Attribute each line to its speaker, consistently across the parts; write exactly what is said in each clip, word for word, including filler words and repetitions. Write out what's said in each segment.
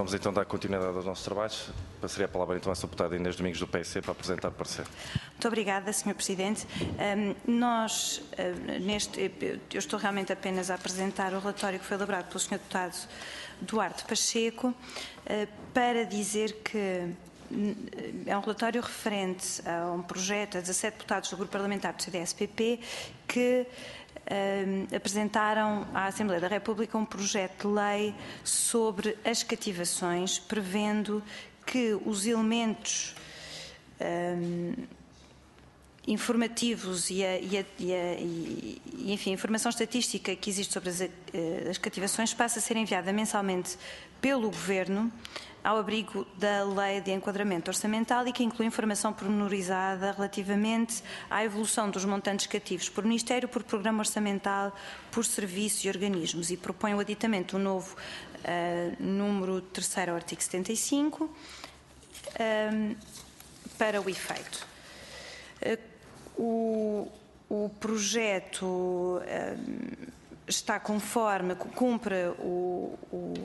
Speaker 1: Vamos então dar continuidade aos nossos trabalhos. Passaria a palavra então à senhora deputada Inês Domingos do P S para apresentar o parecer.
Speaker 2: Muito obrigada, senhor Presidente. Um, nós, uh, neste, eu estou realmente apenas a apresentar o relatório que foi elaborado pelo senhor Deputado Duarte Pacheco, uh, para dizer que é um relatório referente a um projeto, a dezassete deputados do Grupo Parlamentar do C D S P P, que uh, apresentaram à Assembleia da República um projeto de lei sobre as cativações, prevendo que os elementos um, informativos e, a, e, a, e, a, e enfim, a informação estatística que existe sobre as, as cativações passa a ser enviada mensalmente pelo Governo ao abrigo da Lei de Enquadramento Orçamental e que inclui informação pormenorizada relativamente à evolução dos montantes cativos por Ministério, por Programa Orçamental, por serviços e organismos, e propõe o aditamento do novo uh, número terceiro ao artigo setenta e cinco um, para o efeito. Uh, o, o projeto um, está conforme, cumpre o, o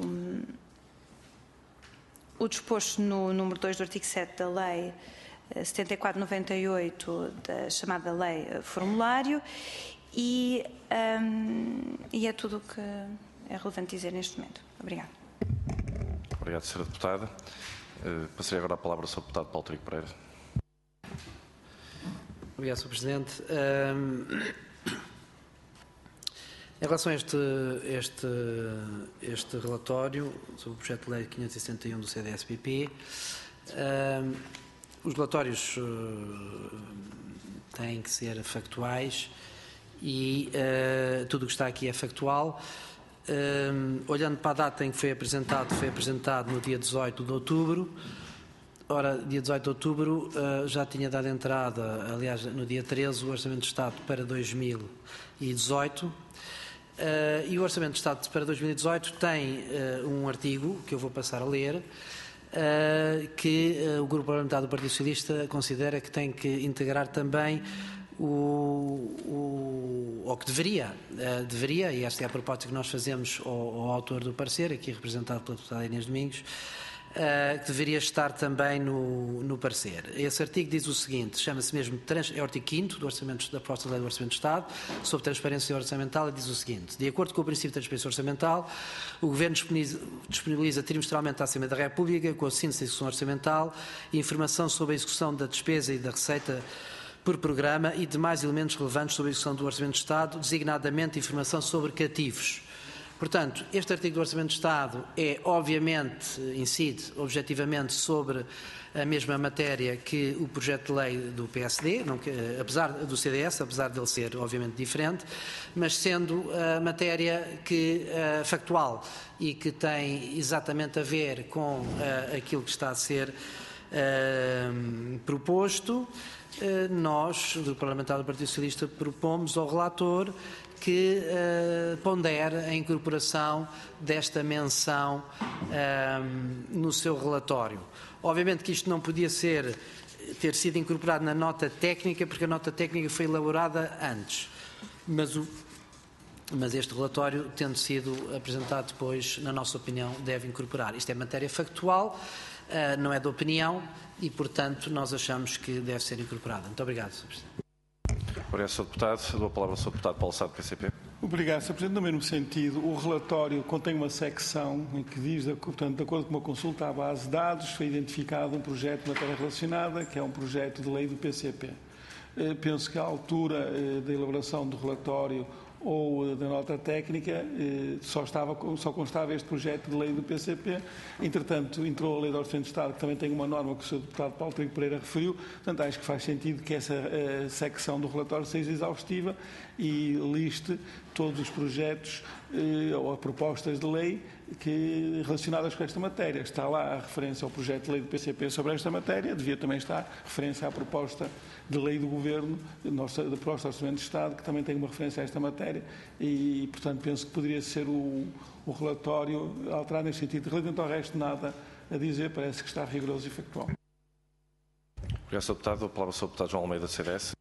Speaker 2: O disposto no número dois do artigo sete da Lei setenta e quatro noventa e oito, da chamada Lei Formulário, e, um, e é tudo o que é relevante dizer neste momento. Obrigada.
Speaker 1: Obrigado, senhora Deputada. Uh, passaria agora a palavra ao senhor Deputado Paulo Trigo Pereira.
Speaker 3: Obrigado, senhor Presidente. Um... Em relação a este, este, este relatório sobre o projeto de lei quinhentos e sessenta e um do C D S P P, uh, os relatórios uh, têm que ser factuais e uh, tudo o que está aqui é factual. Uh, olhando para a data em que foi apresentado, foi apresentado no dia dezoito de outubro. Ora, dia dezoito de outubro uh, já tinha dado entrada, aliás, no dia treze, o Orçamento de Estado para dois mil e dezoito. Uh, e o Orçamento de Estado para dois mil e dezoito tem uh, um artigo, que eu vou passar a ler, uh, que uh, o Grupo Parlamentar do Partido Socialista considera que tem que integrar também o, o, o que deveria, uh, deveria, e esta é a proposta que nós fazemos ao, ao autor do parecer, aqui representado pela deputada Inês Domingos, Uh, que deveria estar também no, no parecer. Esse artigo diz o seguinte, chama-se mesmo, é o artigo quinto do orçamento, da proposta de lei do Orçamento de Estado, sobre transparência orçamental, e diz o seguinte: de acordo com o princípio da transparência orçamental, o Governo disponibiliza, disponibiliza trimestralmente à Assembleia da República, com a síntese da execução orçamental, informação sobre a execução da despesa e da receita por programa e demais elementos relevantes sobre a execução do Orçamento de Estado, designadamente informação sobre cativos. Portanto, este artigo do Orçamento de Estado é, obviamente, incide objetivamente sobre a mesma matéria que o projeto de lei do P S D, não, apesar do C D S, apesar de ele ser, obviamente, diferente, mas sendo a matéria que, uh, factual e que tem exatamente a ver com uh, aquilo que está a ser uh, proposto, uh, nós, do Parlamentar do Partido Socialista, propomos ao relator que uh, pondere a incorporação desta menção uh, no seu relatório. Obviamente que isto não podia ser, ter sido incorporado na nota técnica, porque a nota técnica foi elaborada antes, mas, o, mas este relatório, tendo sido apresentado depois, na nossa opinião, deve incorporar. Isto é matéria factual, uh, não é de opinião, e, portanto, nós achamos que deve ser incorporada. Muito obrigado, senhor Presidente.
Speaker 1: Obrigado, senhor Deputado. Dou a palavra ao senhor Deputado Paulo Sá, do P C P.
Speaker 4: Obrigado, senhor Presidente. No mesmo sentido, o relatório contém uma secção em que diz, portanto, de acordo com uma consulta à base de dados, foi identificado um projeto de matéria relacionada, que é um projeto de lei do P C P. Penso que à altura da elaboração do relatório ou da nota técnica, só, estava, só constava este projeto de lei do P C P. Entretanto, entrou a Lei de Orçamento de Estado, que também tem uma norma que o senhor Deputado Paulo Trigo Pereira referiu. Portanto, acho que faz sentido que essa uh, secção do relatório seja exaustiva e liste todos os projetos uh, ou propostas de lei que, relacionadas com esta matéria. Está lá a referência ao projeto de lei do P C P sobre esta matéria, devia também estar referência à proposta de lei do Governo, da proposta de Orçamento de Estado, que também tem uma referência a esta matéria, e, portanto, penso que poderia ser o, o relatório alterado neste sentido. Relativamente ao resto, nada a dizer, parece que está rigoroso e factual.
Speaker 1: Obrigado, senhor Deputado. A palavra ao senhor Deputado João Almeida, do C D S.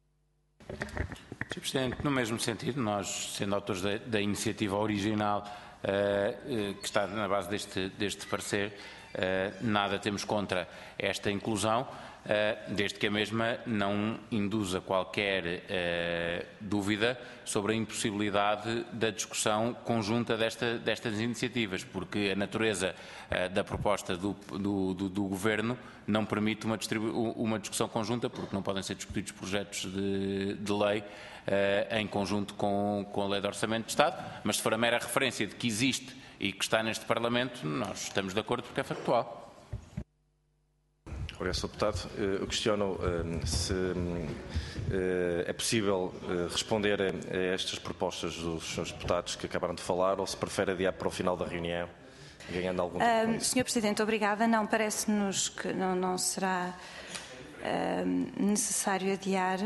Speaker 5: senhor Presidente, no mesmo sentido, nós, sendo autores da, da iniciativa original, uh, que está na base deste, deste parecer. Uh, nada temos contra esta inclusão, uh, desde que a mesma não induza qualquer uh, dúvida sobre a impossibilidade da discussão conjunta desta, destas iniciativas, porque a natureza uh, da proposta do, do, do, do Governo não permite uma, uma discussão conjunta, porque não podem ser discutidos projetos de, de lei uh, em conjunto com, com a Lei de Orçamento de Estado, mas se for a mera referência de que existe e que está neste Parlamento, nós estamos de acordo porque é factual.
Speaker 1: Obrigado, senhor Deputado. Eu questiono se é possível responder a estas propostas dos senhores deputados que acabaram de falar ou se prefere adiar para o final da reunião, ganhando algum tempo com isso.
Speaker 2: senhor Presidente, obrigada. Não, parece-nos que não, não será uh, necessário adiar.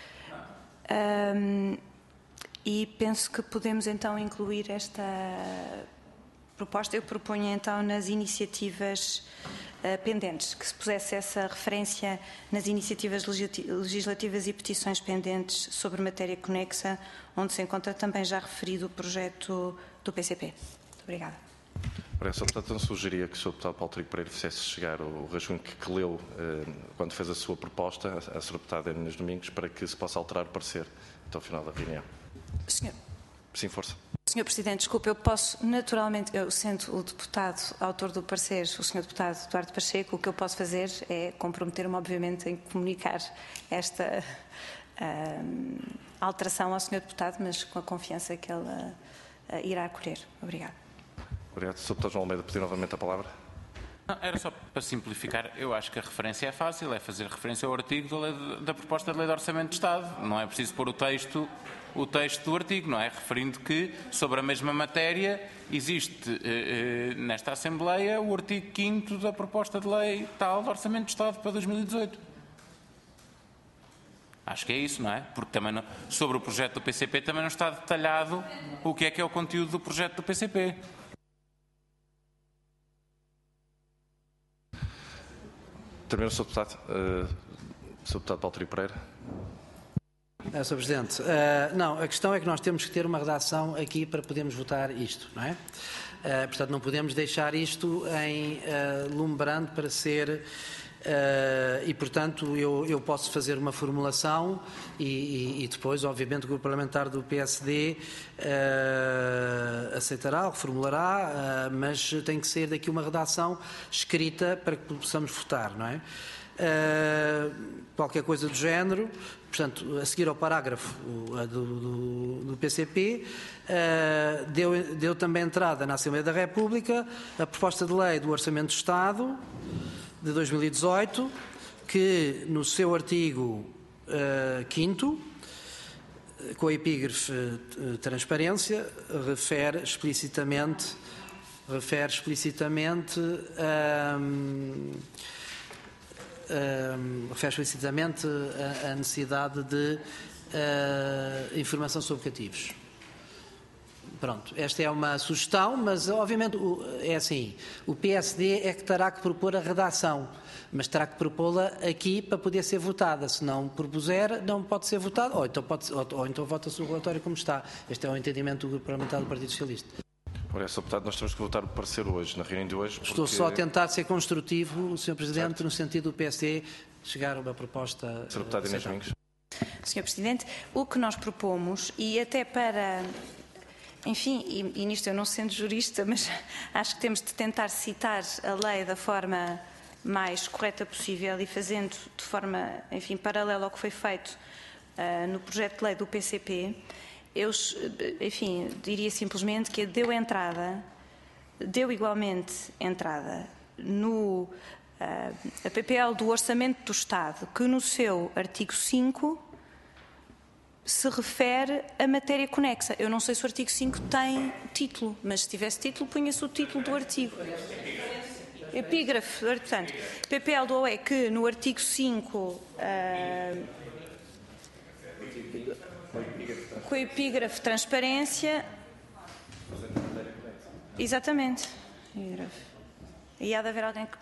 Speaker 2: Uh, e penso que podemos então incluir esta proposta. Eu proponho então nas iniciativas uh, pendentes, que se pusesse essa referência nas iniciativas legislativas e petições pendentes sobre matéria conexa, onde se encontra também já referido o projeto do P C P. Muito obrigada.
Speaker 1: Obrigado, senhor Deputado. Então sugeria que o senhor Deputado Paulo Trigo Pereira fizesse chegar o rascunho que, que leu uh, quando fez a sua proposta à senhora Deputada Inês Domingos, para que se possa alterar o parecer até o final da reunião.
Speaker 2: Senhor.
Speaker 1: Sim, força.
Speaker 2: senhor Presidente, desculpe, eu posso naturalmente, eu sendo o deputado autor do parecer, o senhor Deputado Duarte Pacheco, o que eu posso fazer é comprometer-me, obviamente, em comunicar esta uh, alteração ao senhor Deputado, mas com a confiança que ele uh, irá acolher. Obrigada.
Speaker 1: Obrigado. senhor Deputado João Almeida, pedir novamente a palavra.
Speaker 5: Não, era só para simplificar, eu acho que a referência é fácil, é fazer referência ao artigo da, lei, da proposta de Lei de Orçamento de Estado. Não é preciso pôr o texto, o texto do artigo, não é? Referindo que, sobre a mesma matéria, existe eh, eh, nesta Assembleia o artigo quinto da proposta de lei tal de Orçamento de Estado para dois mil e dezoito. Acho que é isso, não é? Porque também não, sobre o projeto do P C P também não está detalhado o que é que é o conteúdo do projeto do P C P.
Speaker 1: Termino, senhor Deputado. Uh, senhor Deputado Paulo Trigo Pereira.
Speaker 3: É, senhor Presidente, uh, não, a questão é que nós temos que ter uma redação aqui para podermos votar isto, não é? Uh, portanto, não podemos deixar isto em uh, lumbrando para ser... Uh, e, portanto, eu, eu posso fazer uma formulação e, e, e depois, obviamente, o Grupo Parlamentar do P S D uh, aceitará, reformulará, uh, mas tem que ser daqui uma redação escrita para que possamos votar, não é? Uh, qualquer coisa do género, portanto, a seguir ao parágrafo uh, do, do, do P C P, uh, deu, deu também entrada na Assembleia da República a proposta de lei do Orçamento do Estado de dois mil e dezoito, que no seu artigo uh, quinto, com a epígrafe uh, transparência, refere explicitamente, refere explicitamente, um, um, refere explicitamente a, a necessidade de uh, informação sobre cativos. Pronto, esta é uma sugestão, mas obviamente é assim, o P S D é que terá que propor a redação, mas terá que propô-la aqui para poder ser votada. Se não propuser, não pode ser votada, ou então, pode, ou, ou então vota-se o relatório como está. Este é o entendimento do Grupo Parlamentar do Partido Socialista.
Speaker 1: Ora, senhor Deputado, nós temos que votar o parecer hoje, na reunião de hoje. Porque...
Speaker 3: Estou só a tentar ser construtivo, senhor Presidente, certo, no sentido do P S D chegar a uma proposta...
Speaker 1: senhor Deputado Inês Domingos.
Speaker 2: senhor Presidente, o que nós propomos, e até para... Enfim, e, e nisto eu não sendo jurista, mas acho que temos de tentar citar a lei da forma mais correta possível e fazendo de forma, enfim, paralela ao que foi feito uh, no projeto de lei do P C P, eu, enfim, diria simplesmente que deu entrada, deu igualmente entrada no uh, a P P L do Orçamento do Estado, que no seu artigo cinco se refere a matéria conexa. Eu não sei se o artigo cinco tem título, mas se tivesse título, punha-se o título do artigo. Epígrafe, portanto, P P L do O E que no artigo cinco, uh, com a epígrafe transparência, exatamente, e há de haver alguém que...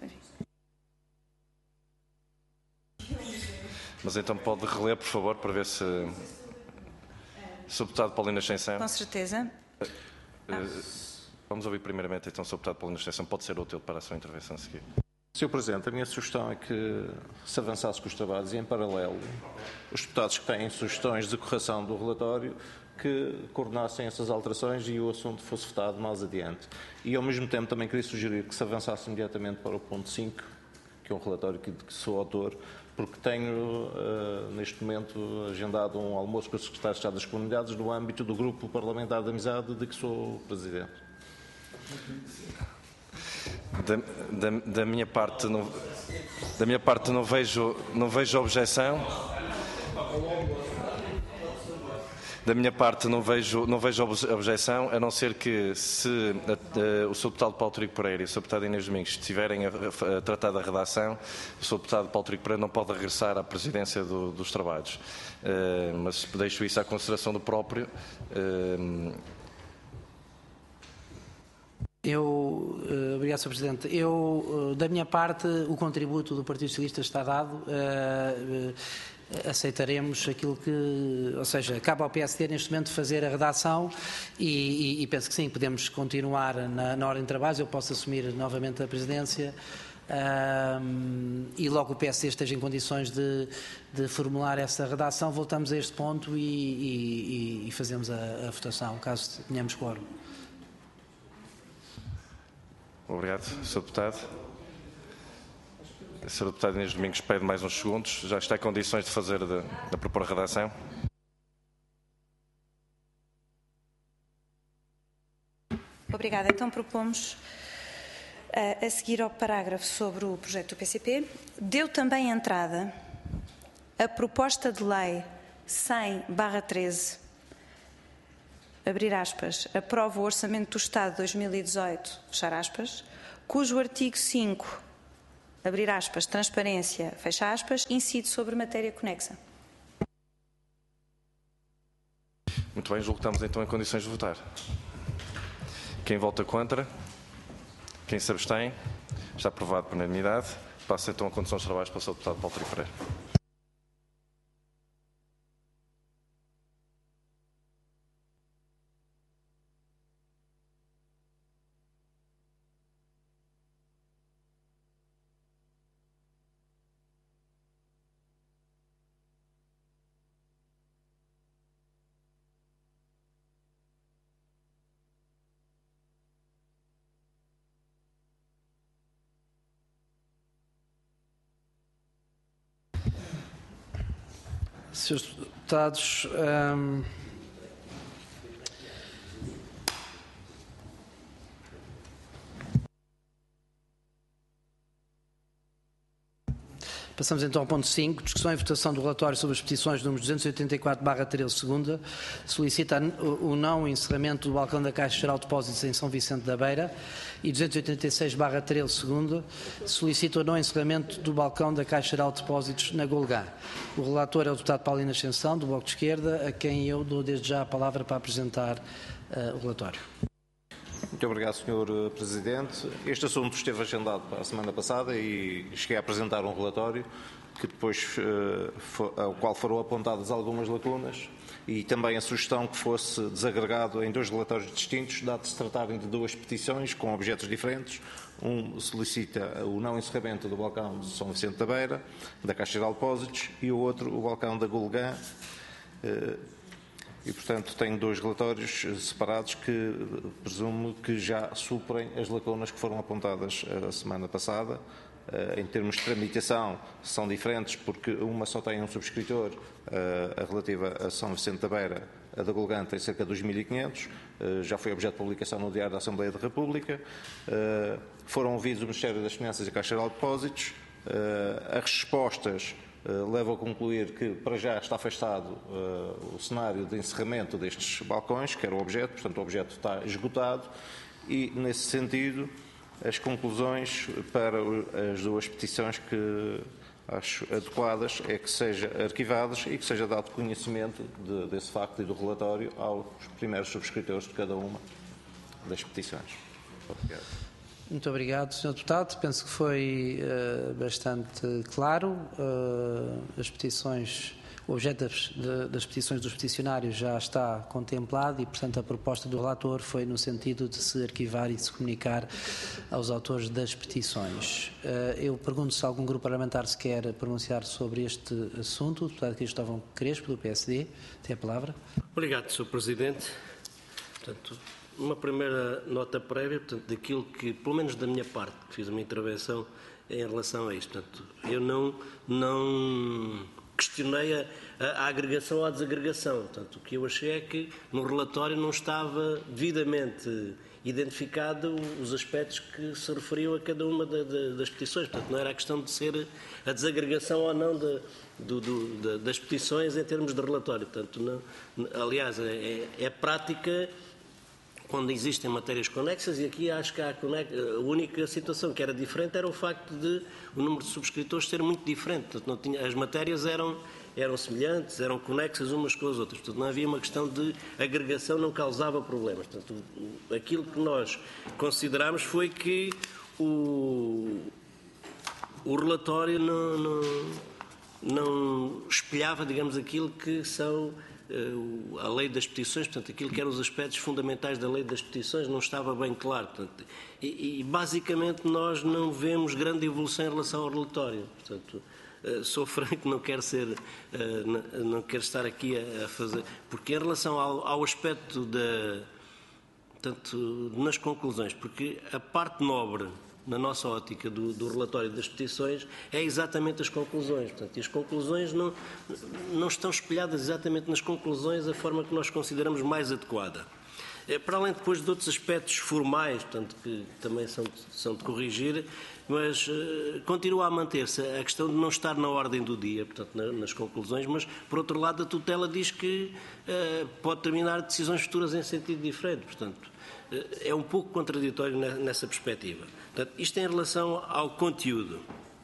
Speaker 1: Mas então pode reler, por favor, para ver se... senhor Deputado Paulino Ascensão.
Speaker 2: Com certeza.
Speaker 1: Vamos ouvir primeiramente então o senhor Deputado Paulino Esteção, pode ser útil para a sua intervenção a seguir.
Speaker 6: senhor Presidente, a minha sugestão é que se avançasse com os trabalhos e, em paralelo, os deputados que têm sugestões de correção do relatório que coordenassem essas alterações e o assunto fosse votado mais adiante. E, ao mesmo tempo, também queria sugerir que se avançasse imediatamente para o ponto cinco, que é um relatório que, de que sou autor, porque tenho, uh, neste momento, agendado um almoço com o Secretário de Estado das Comunidades no âmbito do Grupo Parlamentar de Amizade, de que sou Presidente.
Speaker 1: Da, da, da minha parte, não, da minha parte não vejo, não vejo objeção. Da minha parte não vejo, não vejo objeção, a não ser que se a, a, o senhor Deputado Paulo Trigo Pereira e o senhor Deputado Inês Domingos estiverem a, a tratar da redação, o senhor Deputado Paulo Trigo Pereira não pode regressar à presidência do, dos trabalhos. Uh, mas deixo isso à consideração do próprio. Uh,
Speaker 3: Eu, obrigado, senhor Presidente. Eu, da minha parte, o contributo do Partido Socialista está dado. Uh, aceitaremos aquilo que, ou seja, cabe ao P S D neste momento fazer a redação e, e, e penso que sim, podemos continuar na, na ordem de trabalhos, eu posso assumir novamente a presidência um, e logo o P S D esteja em condições de, de formular essa redação, voltamos a este ponto e, e, e fazemos a, a votação, caso tenhamos quórum.
Speaker 1: Obrigado, senhor Deputado. A senhora Deputada Inês Domingos pede mais uns segundos. Já está em condições de fazer, de, de propor a redação?
Speaker 2: Obrigada. Então propomos uh, a seguir ao parágrafo sobre o projeto do P C P. Deu também entrada a proposta de lei cem barra treze, abrir aspas, aprova o Orçamento do Estado de dois mil e dezoito, fechar aspas, cujo artigo cinco, abrir aspas, transparência, fecha aspas, incide sobre matéria conexa.
Speaker 1: Muito bem, julgo que estamos então em condições de votar. Quem vota contra? Quem se abstém? Está aprovado por unanimidade. Passa então a condução dos trabalhos para o senhor Deputado Paulo Trigo Pereira.
Speaker 3: Senhores Deputados, hum, passamos então ao ponto cinco, discussão e votação do relatório sobre as petições números duzentos e oitenta e quatro barra treze, segunda, solicita o não encerramento do balcão da Caixa Geral de Depósitos em São Vicente da Beira, e duzentos e oitenta e seis barra treze, segunda, solicita o não encerramento do balcão da Caixa Geral de Depósitos na Golgã. O relator é o deputado Paulino Ascensão, do Bloco de Esquerda, a quem eu dou desde já a palavra para apresentar uh, o relatório.
Speaker 6: Muito obrigado, senhor Presidente. Este assunto esteve agendado para a semana passada e cheguei a apresentar um relatório que depois, uh, for, ao qual foram apontadas algumas lacunas e também a sugestão que fosse desagregado em dois relatórios distintos, dado se tratarem de duas petições com objetos diferentes. Um solicita o não encerramento do balcão de São Vicente da Beira, da Caixa Geral de Depósitos, e o outro, o balcão da Golgã. E, portanto, tenho dois relatórios separados que presumo que já suprem as lacunas que foram apontadas a semana passada. Em termos de tramitação, são diferentes porque uma só tem um subscritor, a relativa a São Vicente da Beira, a da Golgã tem cerca de dois mil e quinhentos, já foi objeto de publicação no Diário da Assembleia da República, foram ouvidos o Ministério das Finanças e a Caixa Geral de Depósitos, as respostas levam a concluir que para já está afastado o cenário de encerramento destes balcões, que era o objeto, portanto o objeto está esgotado e, nesse sentido, as conclusões para as duas petições que acho adequadas é que seja arquivadas e que seja dado conhecimento de, desse facto e do relatório aos primeiros subscritores de cada uma das petições. Obrigado.
Speaker 3: Muito obrigado, senhor Deputado. Penso que foi uh, bastante claro. Uh, as petições O objeto das, das petições dos peticionários já está contemplado e, portanto, a proposta do relator foi no sentido de se arquivar e de se comunicar aos autores das petições. Eu pergunto se algum grupo parlamentar se quer pronunciar sobre este assunto. O deputado Cristóvão Crespo, do P S D, tem a palavra.
Speaker 7: Obrigado, senhor Presidente. Portanto, uma primeira nota prévia, portanto, daquilo que, pelo menos da minha parte, que fiz uma intervenção em relação a isto. Portanto, eu não... não questionei a, a, a agregação ou a desagregação. Portanto, o que eu achei é que no relatório não estava devidamente identificado os aspectos que se referiam a cada uma da, da, das petições. Portanto, não era a questão de ser a desagregação ou não de, do, do, de, das petições em termos de relatório. Portanto, não, aliás, é, é prática quando existem matérias conexas, e aqui acho que há a única situação que era diferente era o facto de o número de subscritores ser muito diferente. Portanto, não tinha, as matérias eram, eram semelhantes, eram conexas umas com as outras. Portanto, não havia uma questão de agregação, não causava problemas. Portanto, aquilo que nós consideramos foi que o, o relatório não, não, não espelhava, digamos, aquilo que são a lei das petições, portanto, aquilo que eram os aspectos fundamentais da lei das petições não estava bem claro. Portanto, e, e, basicamente, nós não vemos grande evolução em relação ao relatório. Portanto, sou franco, não quero ser, não quero estar aqui a fazer, porque em relação ao, ao aspecto da, portanto, nas conclusões, porque a parte nobre na nossa ótica do, do relatório das petições, é exatamente as conclusões. Portanto, e as conclusões não, não estão espelhadas exatamente nas conclusões a forma que nós consideramos mais adequada. É, para além depois de outros aspectos formais, portanto, que também são, são de corrigir, mas uh, continua a manter-se a questão de não estar na ordem do dia, portanto, na, nas conclusões, mas, por outro lado, a tutela diz que uh, pode terminar decisões futuras em sentido diferente. Portanto, uh, é um pouco contraditório nessa perspectiva. Portanto, isto em relação ao conteúdo.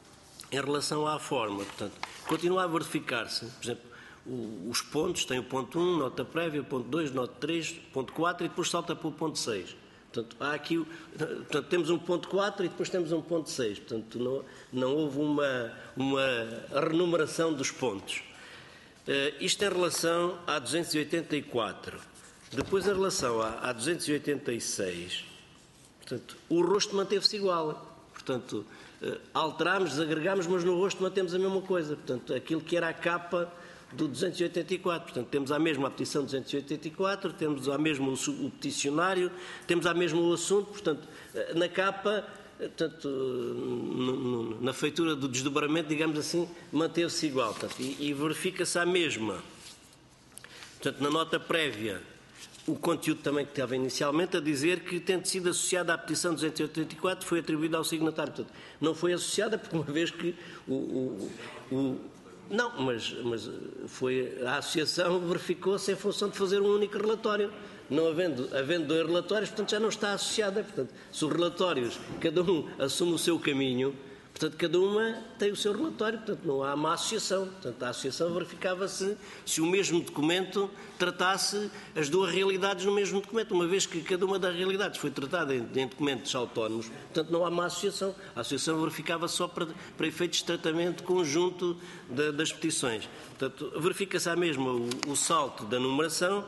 Speaker 7: Em relação à forma, portanto, continua a verificar-se, por exemplo, o, os pontos, tem o ponto um, nota prévia, ponto dois, nota três, ponto quatro e depois salta para o ponto seis. Portanto, há aqui, portanto, temos um ponto quatro e depois temos um ponto seis. Portanto, não, não houve uma, uma renumeração dos pontos. Uh, isto em relação à duzentos e oitenta e quatro. Depois, em relação à, à duzentos e oitenta e seis, portanto, o rosto manteve-se igual. Portanto, uh, alterámos, desagregámos, mas no rosto mantemos a mesma coisa. Portanto, aquilo que era a capa do duzentos e oitenta e quatro. Portanto, temos a mesma a petição duzentos e oitenta e quatro, temos a mesma o, o peticionário, temos a mesma o assunto. Portanto, na capa, portanto, no, no, na feitura do desdobramento, digamos assim, manteve-se igual. Portanto, e, e verifica-se a mesma. Portanto, na nota prévia, o conteúdo também que estava inicialmente a dizer que, tendo sido associada à petição duzentos e oitenta e quatro, foi atribuída ao signatário. Portanto, não foi associada porque, uma vez que o... o, o Não, mas, mas foi, a associação verificou-se em função de fazer um único relatório. Não havendo, havendo dois relatórios, portanto, já não está associada. Portanto, se os relatórios, cada um assume o seu caminho, portanto, cada uma tem o seu relatório, portanto, não há uma associação. Portanto, a associação verificava-se se o mesmo documento tratasse as duas realidades no mesmo documento, uma vez que cada uma das realidades foi tratada em, em documentos autónomos, portanto, não há uma associação. A associação verificava só para, para efeitos de tratamento conjunto de, das petições. Portanto, verifica-se à mesma o, o salto da numeração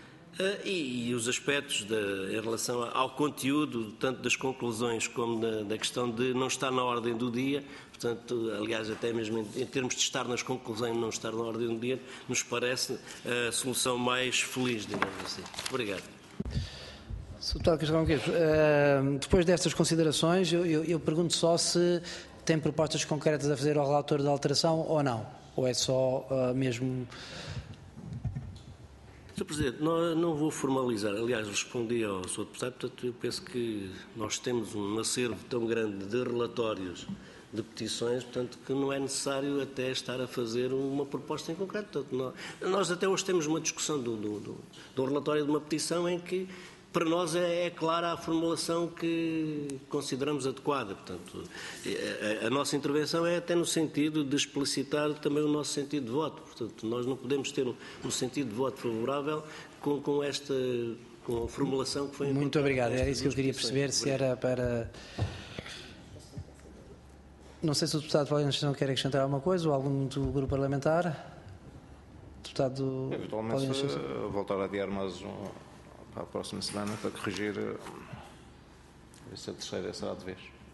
Speaker 7: uh, e, e os aspectos de, em relação ao conteúdo, tanto das conclusões como da, da questão de não estar na ordem do dia. Portanto, aliás, até mesmo em, em termos de estar nas conclusões e não estar na ordem do dia, nos parece a solução mais feliz, digamos assim. Obrigado.
Speaker 3: senhor Deputado Cristóvão Crespo, uh, depois destas considerações, eu, eu, eu pergunto só se tem propostas concretas a fazer ao relator da alteração ou não, ou é só uh, mesmo...
Speaker 7: senhor Presidente, não, não vou formalizar, aliás, respondi ao senhor Deputado, portanto, eu penso que nós temos um acervo tão grande de relatórios de petições, portanto, que não é necessário até estar a fazer uma proposta em concreto. Portanto, nós, nós até hoje temos uma discussão do, do, do, do relatório de uma petição em que, para nós, é, é clara a formulação que consideramos adequada. Portanto, a, a nossa intervenção é até no sentido de explicitar também o nosso sentido de voto. Portanto, nós não podemos ter um, um sentido de voto favorável com, com esta com a formulação que foi...
Speaker 3: Muito obrigado. Era isso que eu queria perceber, se era para... Não sei se o deputado Paulo Instituição quer acrescentar alguma coisa ou algum do grupo parlamentar. deputado...
Speaker 6: Eventualmente, se voltar a adiar mais um, para a próxima semana para corrigir, se a terceira será de vez.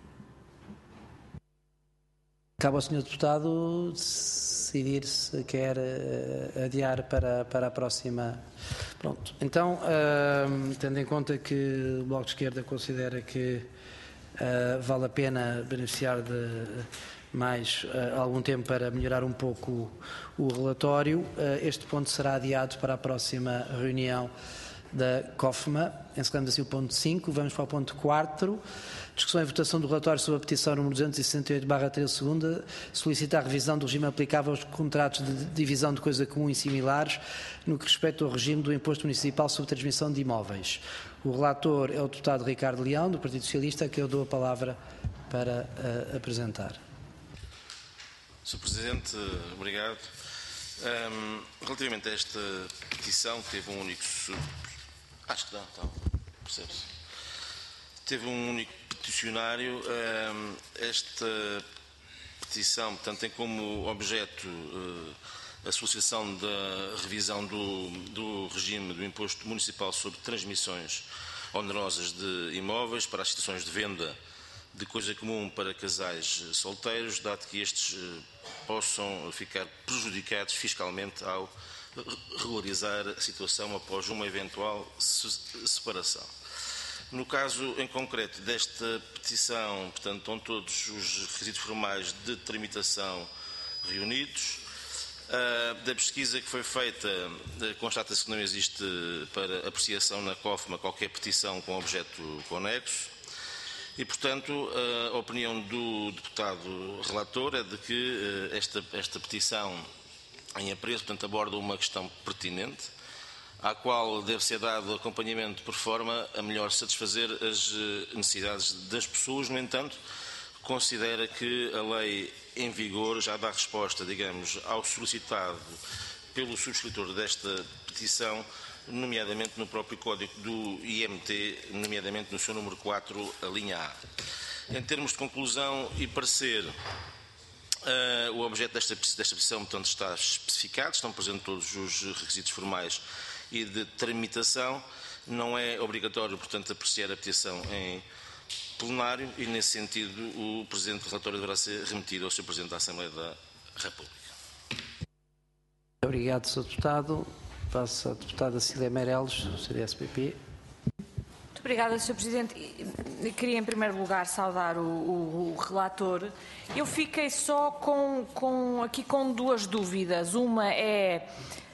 Speaker 3: Cabe ao senhor Deputado decidir se quer uh, adiar para, para a próxima. Pronto. Então, uh, tendo em conta que o Bloco de Esquerda considera que uh, vale a pena beneficiar de mais uh, algum tempo para melhorar um pouco o, o relatório, uh, este ponto será adiado para a próxima reunião da COFMA. Encerramos assim o ponto cinco. Vamos para o ponto quatro. Discussão e votação do relatório sobre a petição número duzentos e sessenta e oito barra treze segunda, solicitar a revisão do regime aplicável aos contratos de divisão de coisa comum e similares no que respeita ao regime do imposto municipal sobre transmissão de imóveis. O relator é o deputado Ricardo Leão, do Partido Socialista, a que eu dou a palavra para uh, apresentar.
Speaker 8: senhor Presidente, obrigado. Um, relativamente a esta petição, teve um único... Sub... Acho que não, então, percebe-se. Teve um único peticionário. Um, esta petição, portanto, tem como objeto uh, a associação da revisão do, do regime do imposto municipal sobre transmissões onerosas de imóveis para as situações de venda de coisa comum para casais solteiros, dado que estes uh, possam ficar prejudicados fiscalmente ao regularizar a situação após uma eventual separação. No caso em concreto desta petição, portanto, estão todos os requisitos formais de tramitação reunidos. Uh, da pesquisa que foi feita, uh, constata-se que não existe para apreciação na COFMA qualquer petição com objeto conexo. E, portanto, uh, a opinião do deputado relator é de que uh, esta, esta petição em apreço, portanto, aborda uma questão pertinente, à qual deve ser dado acompanhamento por forma a melhor satisfazer as necessidades das pessoas. No entanto, considera que a lei em vigor já dá resposta, digamos, ao solicitado pelo subscritor desta petição, nomeadamente no próprio Código do I M T, nomeadamente no seu número quatro, a linha A. Em termos de conclusão e parecer, Uh, o objeto desta, desta petição, portanto, está especificado, estão presentes todos os requisitos formais e de tramitação. Não é obrigatório, portanto, apreciar a petição em plenário e, nesse sentido, o Presidente do relatório deverá ser remetido ao senhor Presidente da Assembleia da República.
Speaker 3: Obrigado, senhor Deputado. Passo à Deputada Cília Meireles, do C D S P P.
Speaker 9: Obrigada, senhor Presidente. Queria, em primeiro lugar, saudar o, o, o relator. Eu fiquei só com, com, aqui com duas dúvidas. Uma é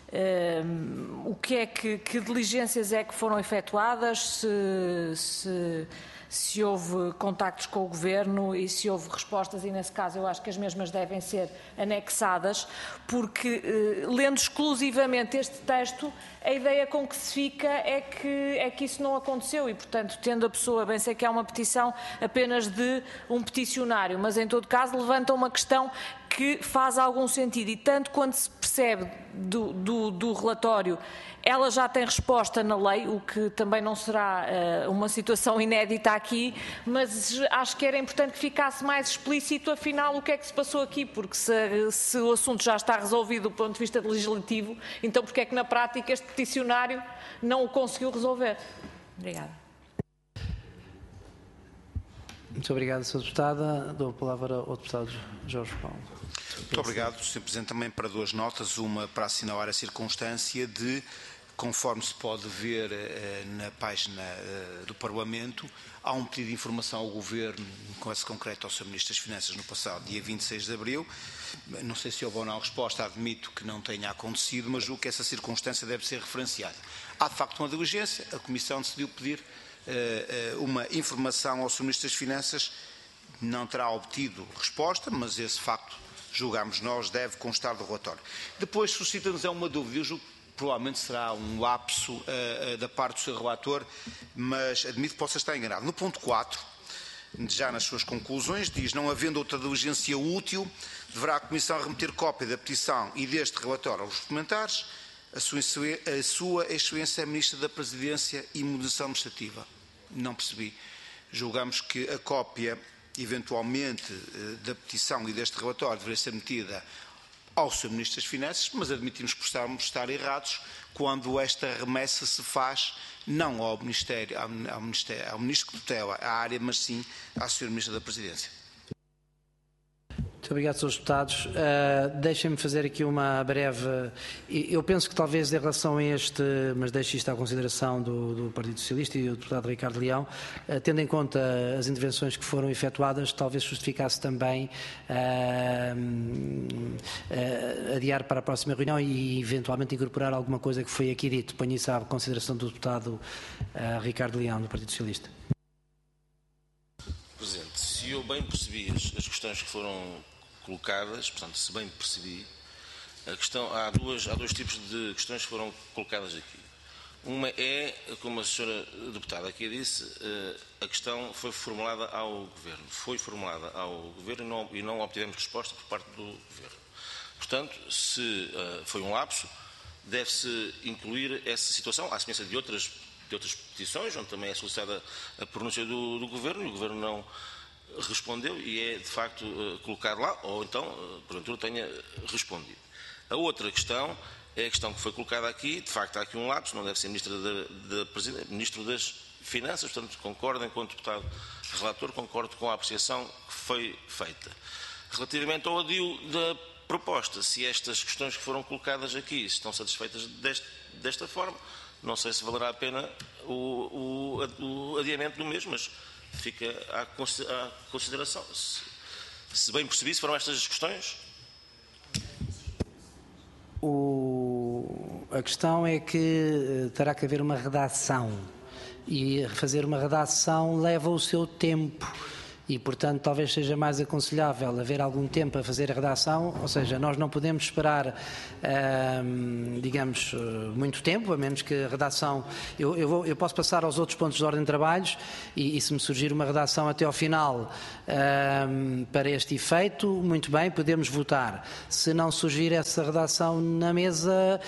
Speaker 9: um, o que é que, que diligências é que foram efetuadas, se, se, se houve contactos com o Governo e se houve respostas, e nesse caso eu acho que as mesmas devem ser anexadas, porque, eh, lendo exclusivamente este texto, a ideia com que se fica é que, é que isso não aconteceu e, portanto, tendo a pessoa, bem sei que é uma petição apenas de um peticionário, mas em todo caso levanta uma questão que faz algum sentido e tanto quando se percebe do, do, do relatório, ela já tem resposta na lei, o que também não será uh, uma situação inédita aqui, mas acho que era importante que ficasse mais explícito, afinal, o que é que se passou aqui, porque se, se o assunto já está resolvido do ponto de vista legislativo, então porque é que na prática este peticionário não o conseguiu resolver? Obrigada.
Speaker 3: Muito obrigado, senhora Deputada. Dou a palavra ao deputado Jorge Paulo.
Speaker 10: Muito obrigado, senhor Presidente. Também para duas notas, uma para assinalar a circunstância de, conforme se pode ver eh, na página eh, do Parlamento, há um pedido de informação ao Governo, com esse concreto ao senhor Ministro das Finanças, no passado dia vinte e seis de abril. Não sei se houve ou não resposta, admito que não tenha acontecido, mas julgo que essa circunstância deve ser referenciada. Há, de facto, uma diligência. A Comissão decidiu pedir eh, uma informação ao senhor Ministro das Finanças. Não terá obtido resposta, mas esse facto, julgamos nós, deve constar do relatório. Depois suscita-nos uma dúvida, eu julgo que provavelmente será um lapso uh, uh, da parte do seu relator, mas admito que possa estar enganado. No ponto quatro, já nas suas conclusões, diz: não havendo outra diligência útil, deverá a Comissão remeter cópia da petição e deste relatório aos parlamentares, a sua, a sua Excelência Ministra da Presidência e Moderação Administrativa. Não percebi. Julgamos que a cópia, eventualmente, da petição e deste relatório deveria ser metida ao senhor Ministro das Finanças, mas admitimos que possamos estar errados quando esta remessa se faz não ao Ministério, ao, ao, Ministério, ao Ministro que tutela a área, mas sim ao senhor Ministro da Presidência.
Speaker 3: Muito obrigado, senhores deputados. Uh, Deixem-me fazer aqui uma breve... Eu penso que talvez em relação a este, mas deixo isto à consideração do, do Partido Socialista e do deputado Ricardo Leão, uh, tendo em conta as intervenções que foram efetuadas, talvez justificasse também uh, uh, adiar para a próxima reunião e eventualmente incorporar alguma coisa que foi aqui dito. Ponho isso à consideração do deputado uh, Ricardo Leão, do Partido Socialista.
Speaker 8: Presidente, se eu bem percebi as, as questões que foram colocadas, portanto, se bem percebi, a questão, há, duas, há dois tipos de questões que foram colocadas aqui. Uma é, como a senhora deputada aqui disse, a questão foi formulada ao Governo. Foi formulada ao Governo e não, e não obtivemos resposta por parte do Governo. Portanto, se uh, foi um lapso, deve-se incluir essa situação, à semelhança de outras, de outras petições, onde também é solicitada a pronúncia do, do Governo e o Governo não respondeu e é, de facto, uh, colocado lá, ou então, uh, porventura, tenha respondido. A outra questão é a questão que foi colocada aqui, de facto há aqui um lapso, não deve ser Ministro da, da Presidência, Ministro das Finanças, portanto concordo enquanto deputado relator, concordo com a apreciação que foi feita. Relativamente ao adio da proposta, se estas questões que foram colocadas aqui estão satisfeitas deste, desta forma, não sei se valerá a pena o, o, o adiamento do mesmo, mas fica à consideração. Se, se bem percebi, se foram estas as questões...
Speaker 3: O... A questão é que terá que haver uma redação e fazer uma redação leva o seu tempo e, portanto, talvez seja mais aconselhável haver algum tempo a fazer a redação, ou seja, nós não podemos esperar, hum, digamos, muito tempo, a menos que a redação... Eu, eu, vou, eu posso passar aos outros pontos de ordem de trabalhos e, e se me surgir uma redação até ao final hum, para este efeito, muito bem, podemos votar. Se não surgir essa redação na mesa,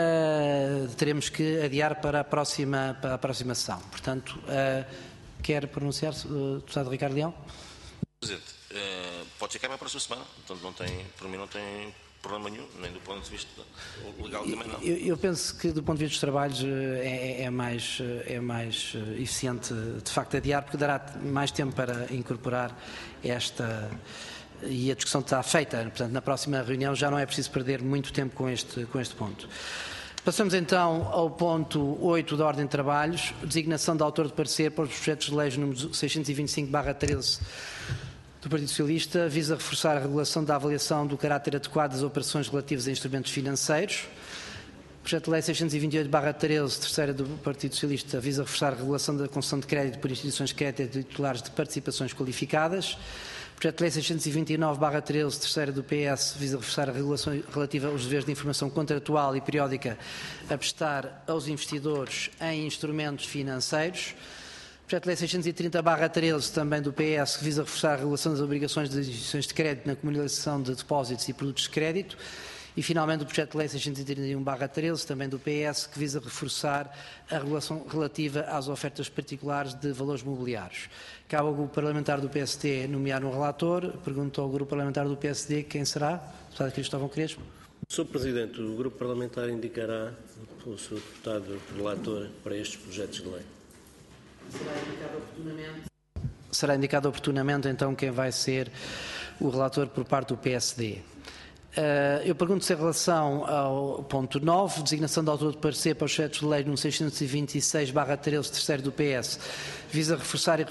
Speaker 3: uh, teremos que adiar para a próxima, para a próxima sessão. Portanto... Uh, Quer pronunciar-se, uh, deputado Ricardo Leão?
Speaker 8: Presidente, uh, pode ficar para a próxima semana, portanto não tem, para mim não tem problema nenhum, nem do ponto de vista legal também não.
Speaker 3: Eu, eu penso que do ponto de vista dos trabalhos é, é, mais, é mais eficiente de facto adiar, porque dará mais tempo para incorporar esta... E a discussão está feita, portanto na próxima reunião já não é preciso perder muito tempo com este, com este ponto. Passamos então ao ponto oito da Ordem de Trabalhos, designação de autor de parecer para os projetos de lei número seiscentos e vinte e cinco barra treze do Partido Socialista, visa reforçar a regulação da avaliação do caráter adequado das operações relativas a instrumentos financeiros. O projeto de lei seiscentos e vinte e oito barra treze, terceira do Partido Socialista, visa reforçar a regulação da concessão de crédito por instituições de crédito e titulares de participações qualificadas. O projeto de lei seiscentos e vinte e nove barra treze, terceira do P S, visa reforçar a regulação relativa aos deveres de informação contratual e periódica a prestar aos investidores em instrumentos financeiros. O projeto de lei seiscentos e trinta barra treze, também do P S, que visa reforçar a regulação das obrigações das instituições de crédito na comunicação de depósitos e produtos de crédito. E, finalmente, o projeto de lei seiscentos e trinta e um barra treze, também do P S, que visa reforçar a regulação relativa às ofertas particulares de valores mobiliários. Cabe ao Grupo Parlamentar do P S D nomear um relator. Pergunto ao Grupo Parlamentar do P S D quem será. Deputado Cristóvão Crespo.
Speaker 7: senhor Presidente, o Grupo Parlamentar indicará o senhor Deputado relator para estes projetos de lei.
Speaker 3: Será indicado oportunamente. Será indicado oportunamente, então, quem vai ser o relator por parte do P S D. Uh, eu pergunto-se em relação ao ponto nove, designação de autor de parecer para os projetos de lei número seiscentos e vinte e seis barra treze, terceiro do P S, visa reforçar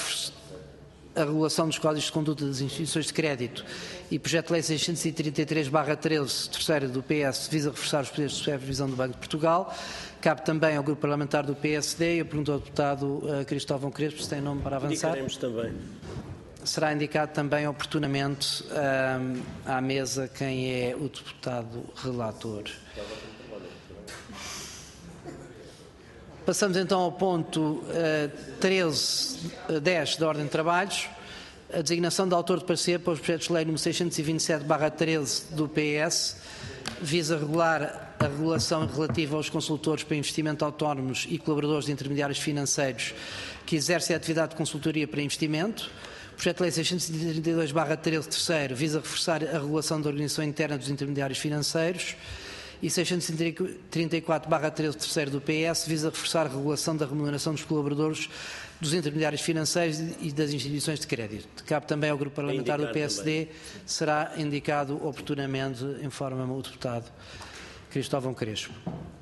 Speaker 3: a regulação dos códigos de conduta das instituições de crédito, e projeto de lei seiscentos e trinta e três barra treze, terceiro do P S, visa reforçar os poderes de supervisão do Banco de Portugal. Cabe também ao Grupo Parlamentar do P S D. Eu pergunto ao deputado uh, Cristóvão Crespo se tem nome para avançar.
Speaker 7: Indicaremos também.
Speaker 3: Será indicado também oportunamente um, à mesa quem é o deputado relator. Passamos então ao ponto uh, treze, dez da Ordem de Trabalhos, a designação de autor de parecer para os projetos de lei número seiscentos e vinte e sete barra treze do P S, visa regular a regulação relativa aos consultores para investimento autónomos e colaboradores de intermediários financeiros que exercem a atividade de consultoria para investimento. O projeto de lei seiscentos e trinta e dois barra treze terceiro visa reforçar a regulação da organização interna dos intermediários financeiros e seiscentos e trinta e quatro barra treze terceiro do P S visa reforçar a regulação da remuneração dos colaboradores dos intermediários financeiros e das instituições de crédito. Cabe também ao Grupo Parlamentar do P S D, também. Será indicado oportunamente, informa-me o deputado Cristóvão Crespo.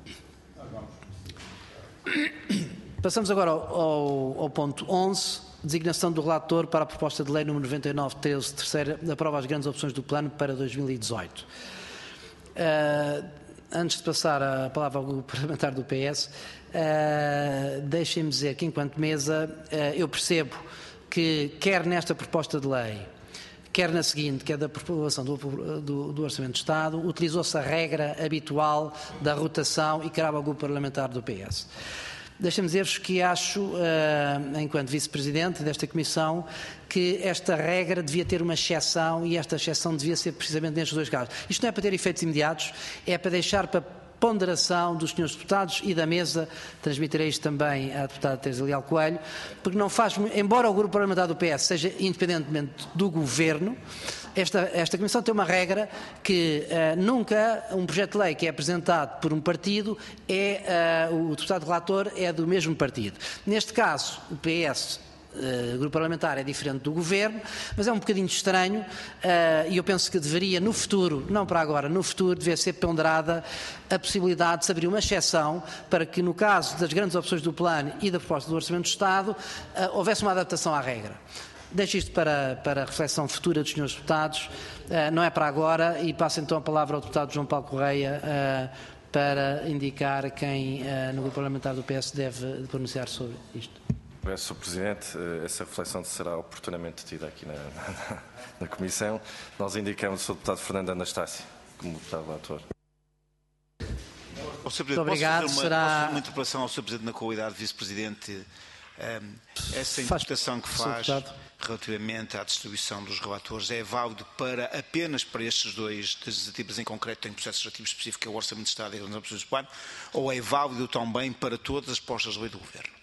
Speaker 3: Passamos agora ao, ao, ao ponto onze, designação do relator para a proposta de lei número noventa e nove treze terceira, aprova as grandes opções do plano para dois mil e dezoito. Uh, antes de passar a palavra ao Grupo Parlamentar do P S, uh, deixem-me dizer que, enquanto mesa, uh, eu percebo que, quer nesta proposta de lei, quer na seguinte, que é da aprovação do, do, do Orçamento de Estado, utilizou-se a regra habitual da rotação e cabe ao Grupo Parlamentar do P S. Deixem-me dizer-vos que acho, uh, enquanto Vice-Presidente desta Comissão, que esta regra devia ter uma exceção e esta exceção devia ser precisamente nestes dois casos. Isto não é para ter efeitos imediatos, é para deixar para ponderação dos senhores deputados e da mesa, transmitirei isto também à deputada Teresa Leal Coelho, porque não faz, embora o Grupo Parlamentar do P S seja independentemente do Governo, esta, esta Comissão tem uma regra que uh, nunca um projeto de lei que é apresentado por um partido, é, uh, o deputado relator é do mesmo partido. Neste caso, o P S, Uh, o grupo parlamentar é diferente do Governo, mas é um bocadinho estranho uh, e eu penso que deveria no futuro, não para agora, no futuro deveria ser ponderada a possibilidade de se abrir uma exceção para que no caso das grandes opções do plano e da proposta do Orçamento do Estado uh, houvesse uma adaptação à regra. Deixo isto para, para a reflexão futura dos senhores deputados, uh, não é para agora, e passo então a palavra ao deputado João Paulo Correia uh, para indicar quem uh, no grupo parlamentar do P S deve pronunciar sobre isto.
Speaker 1: senhor Presidente, essa reflexão será oportunamente tida aqui na, na, na Comissão. Nós indicamos o senhor deputado Fernando Anastácio como deputado relator.
Speaker 10: Muito
Speaker 3: obrigado.
Speaker 10: Posso fazer uma,
Speaker 3: será...
Speaker 10: posso fazer uma interpelação ao senhor Presidente na qualidade de Vice-Presidente? Um, essa interpretação que faz relativamente à distribuição dos relatores é válido para apenas para estes dois legislativos em concreto, tem processo legislativo específico, que é o Orçamento de Estado e as opções do plano, ou é válido também para todas as propostas de lei do Governo?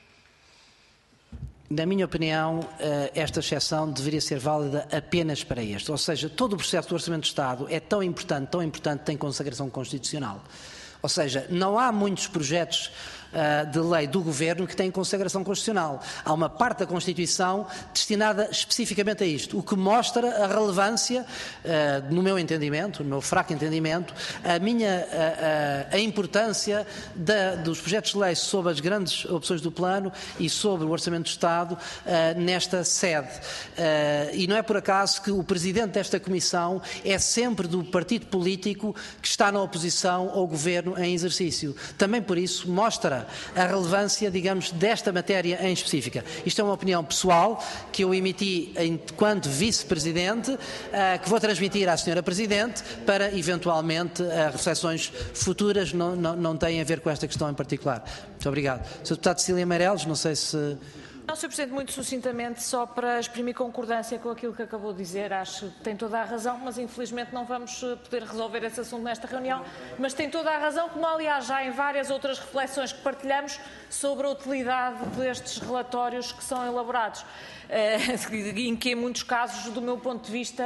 Speaker 3: Na minha opinião, esta exceção deveria ser válida apenas para este. Ou seja, todo o processo do Orçamento de Estado é tão importante, tão importante, tem consagração constitucional. Ou seja, não há muitos projetos uh, de lei do Governo que têm consagração constitucional. Há uma parte da Constituição destinada especificamente a isto, o que mostra a relevância, uh, no meu entendimento, no meu fraco entendimento, a minha uh, uh, a importância da, dos projetos de lei sobre as grandes opções do plano e sobre o Orçamento do Estado uh, nesta sede. Uh, e não é por acaso que o Presidente desta Comissão é sempre do partido político que está na oposição ao Governo em exercício. Também por isso mostra a relevância, digamos, desta matéria em específica. Isto é uma opinião pessoal que eu emiti enquanto Vice-Presidente, uh, que vou transmitir à senhora Presidente para, eventualmente, uh, reflexões futuras, não, não, não têm a ver com esta questão em particular. Muito obrigado. senhor Deputado Cecília Meireles, não sei se...
Speaker 9: Não, senhor Presidente, muito sucintamente, só para exprimir concordância com aquilo que acabou de dizer, acho que tem toda a razão, mas infelizmente não vamos poder resolver esse assunto nesta reunião, mas tem toda a razão, como aliás já em várias outras reflexões que partilhamos sobre a utilidade destes relatórios que são elaborados, em que em muitos casos, do meu ponto de vista,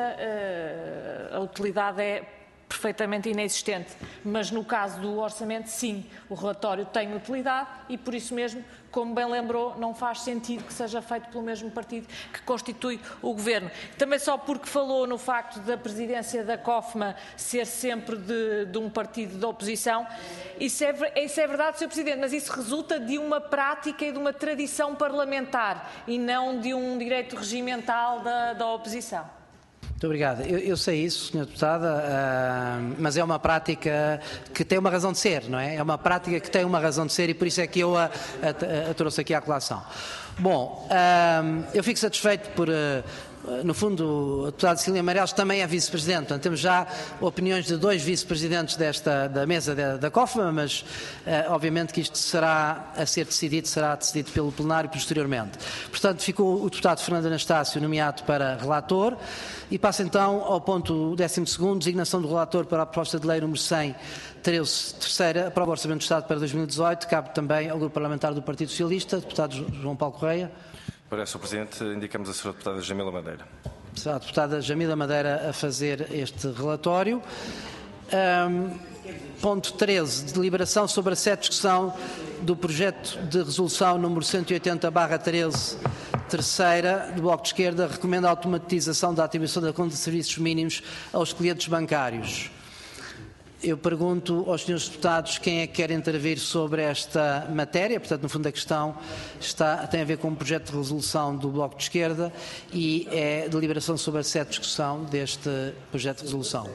Speaker 9: a utilidade é perfeitamente inexistente, mas no caso do orçamento, sim, o relatório tem utilidade e por isso mesmo, como bem lembrou, não faz sentido que seja feito pelo mesmo partido que constitui o Governo. Também só porque falou no facto da presidência da COFMA ser sempre de, de um partido da oposição, isso é, isso é verdade, senhor Presidente, mas isso resulta de uma prática e de uma tradição parlamentar e não de um direito regimental da, da oposição.
Speaker 3: Muito obrigado. Eu, eu sei isso, senhora Deputada, uh, mas é uma prática que tem uma razão de ser, não é? É uma prática que tem uma razão de ser e por isso é que eu a, a, a trouxe aqui à colação. Bom, uh, eu fico satisfeito por... Uh, No fundo, a deputada Cecília Meireles também é vice-presidente. Portanto, temos já opiniões de dois vice-presidentes desta da mesa da, da COFMA, mas uh, obviamente que isto será a ser decidido, será decidido pelo plenário posteriormente. Portanto, ficou o deputado Fernando Anastácio nomeado para relator e passa então ao ponto décimo segundo, designação do relator para a proposta de lei número cem, treze, terceira, aprova o Orçamento do Estado para dois mil e dezoito, cabe também ao Grupo Parlamentar do Partido Socialista, deputado João Paulo Correia.
Speaker 1: Para senhor Presidente, indicamos a senhora Deputada Jamila Madeira.
Speaker 3: Será a Deputada Jamila Madeira a fazer este relatório. Um, ponto treze. Deliberação sobre a sede discussão do projeto de resolução número cento e oitenta barra treze, terceira, do Bloco de Esquerda, recomenda a automatização da atribuição da conta de serviços mínimos aos clientes bancários. Eu pergunto aos senhores deputados quem é que quer intervir sobre esta matéria. Portanto, no fundo, a questão está, tem a ver com um projeto de resolução do Bloco de Esquerda e é deliberação sobre a sede discussão deste projeto de resolução.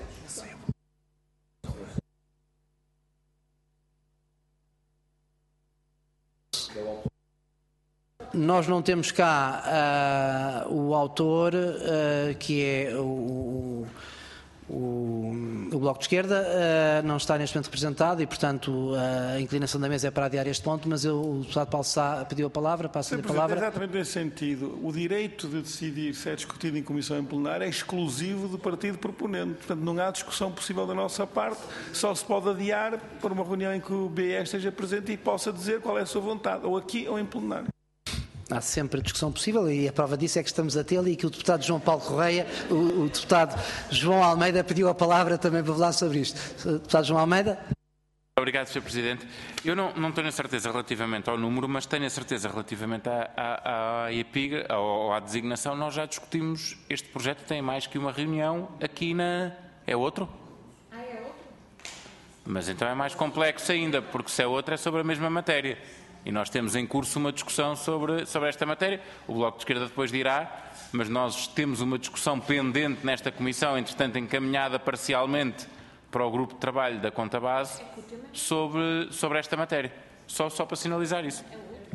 Speaker 3: Nós não temos cá uh, o autor, uh, que é o, o, o Bloco de Esquerda, uh, não está neste momento representado e, portanto, uh, a inclinação da mesa é para adiar este ponto, mas eu, o deputado Paulo Sá pediu a palavra, passo-lhe a palavra.
Speaker 4: Exatamente nesse sentido. O direito de decidir se é discutido em comissão em plenário é exclusivo do partido proponente. Portanto, não há discussão possível da nossa parte, só se pode adiar para uma reunião em que o B E esteja presente e possa dizer qual é a sua vontade, ou aqui ou em plenário.
Speaker 3: Há sempre discussão possível e a prova disso é que estamos a tê-la e que o deputado João Paulo Correia, o, o deputado João Almeida pediu a palavra também para falar sobre isto. Deputado João Almeida.
Speaker 5: Obrigado, senhor Presidente. Eu não, não tenho a certeza relativamente ao número, mas tenho a certeza relativamente à, à, à EPIG, ou à designação. Nós já discutimos este projeto, tem mais que uma reunião aqui na... É outro? Ah, é outro? Mas então é mais complexo ainda, porque se é outro é sobre a mesma matéria. E nós temos em curso uma discussão sobre, sobre esta matéria. O Bloco de Esquerda depois dirá, mas nós temos uma discussão pendente nesta comissão, entretanto encaminhada parcialmente para o grupo de trabalho da conta base, sobre, sobre esta matéria. Só, só para sinalizar isso.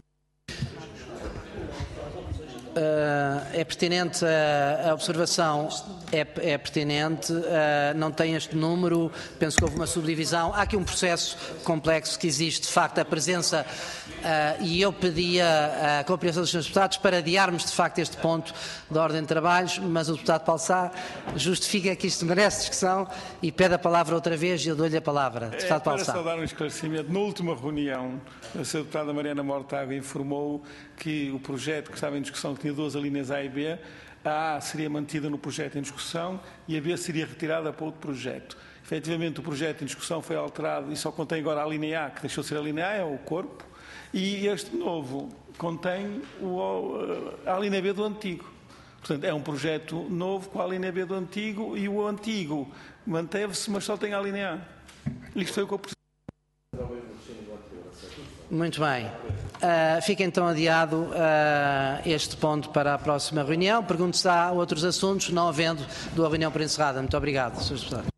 Speaker 3: Uh, é pertinente uh, a observação, é, é pertinente, uh, não tem este número, penso que houve uma subdivisão. Há aqui um processo complexo que existe, de facto, a presença, uh, e eu pedia a compreensão dos senhores deputados para adiarmos, de facto, este ponto da ordem de trabalhos, mas o deputado Paulo Sá justifica que isto merece discussão e pede a palavra outra vez e eu dou-lhe a palavra. Deputado
Speaker 4: é,
Speaker 3: Paulo
Speaker 4: Sá.
Speaker 3: Sá.
Speaker 4: Só dar um esclarecimento. Na última reunião, a senhora deputada Mariana Mortágua informou que o projeto que estava em discussão tinha duas alíneas A e B. A A seria mantida no projeto em discussão e a B seria retirada para outro projeto. Efetivamente, o projeto em discussão foi alterado e só contém agora a linha A, que deixou de ser a linha A, é o corpo, e este novo contém o, a linha B do antigo. Portanto, é um projeto novo com a linha B do antigo e o antigo manteve-se, mas só tem a linha A. Isto foi o que eu percebi.
Speaker 3: Muito bem. Uh, fica então adiado uh, este ponto para a próxima reunião. Pergunto se há outros assuntos, não havendo, dou a reunião por encerrada. Muito obrigado, senhores deputados.